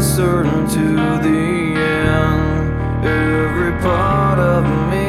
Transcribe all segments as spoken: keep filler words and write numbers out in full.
closer to the end. Every part of me,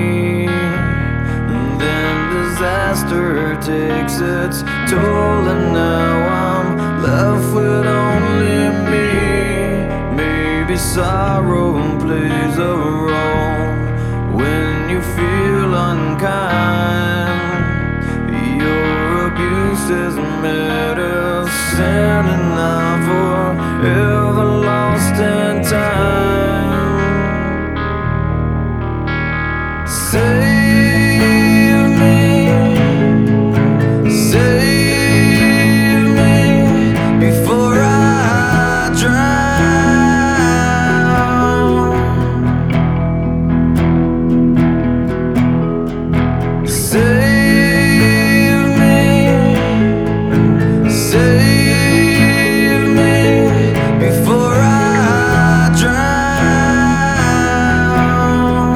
and then disaster takes its toll, and now I'm left with only me. Maybe sorrow plays a role when you feel unkind. Your abuse is medicine, and I'm forever lost in time. Save me, save me before I drown. Save me, save me before I drown.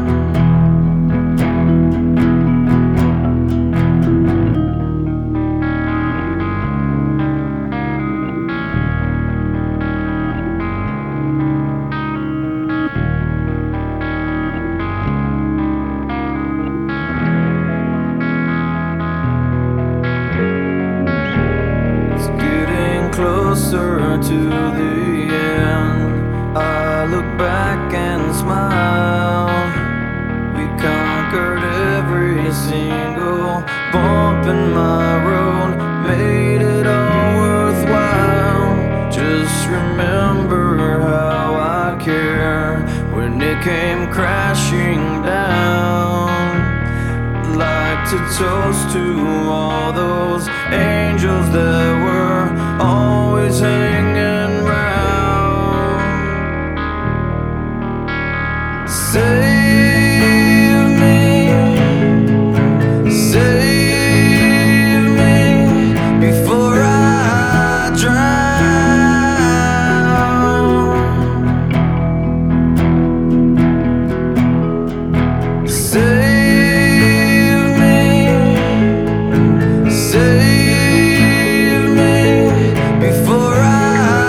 Closer to the end, I look back and smile. We conquered every single bump in my road, made it all worthwhile. Just remember how I care when it came crashing down. Like to toast to all those angels that were always hanging round. Save me, save me before I drown. Save Save me before I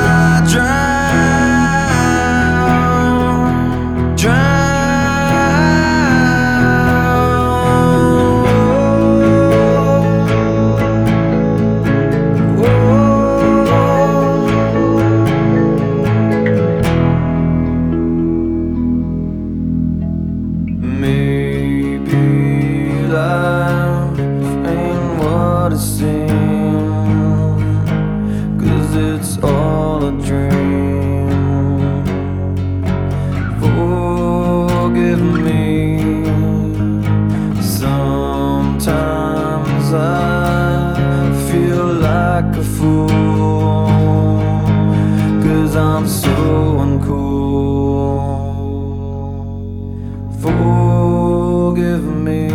drown, drown. Maybe life ain't what it seems, 'cause it's all a dream. Forgive me, sometimes I feel like a fool, 'cause I'm so uncool. Forgive me.